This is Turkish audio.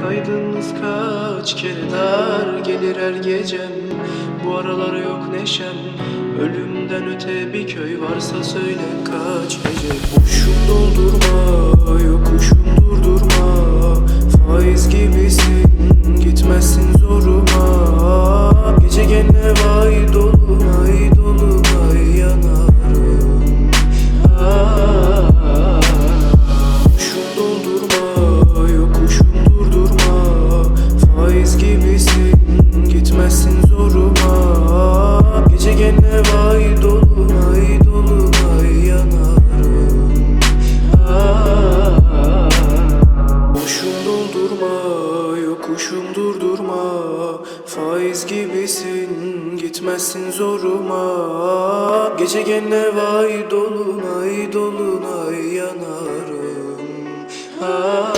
Kaydınız kaç kere dar gelir her gecem. Bu aralar yok neşem. Ölümden öte bir köy varsa söyle kaç gece. Boşum doldurma, yokuşum durdurma. Faiz gibisin, gitmezsin zoruma. Gece gene vay dolunay dolunay yanarım. Boşum doldurma, yokuşum durdurma. Faiz gibisin, gitmezsin zoruma. Gece gene vay dolunay dolunay yanarım. Boşum doldurma, yokuşum durdurma. Faiz gibisin, gitmezsin zoruma. Gece gene vay dolunay dolunay yanarım.